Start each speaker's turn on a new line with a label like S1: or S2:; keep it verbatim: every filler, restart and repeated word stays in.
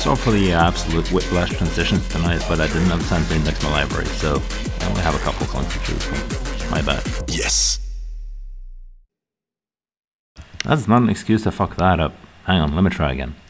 S1: go for the absolute whiplash transitions tonight, but I didn't have time to index my library, so I only have a couple songs to choose from. My bad.
S2: Yes.
S1: That's not an excuse to fuck that up. Hang on, let me try again.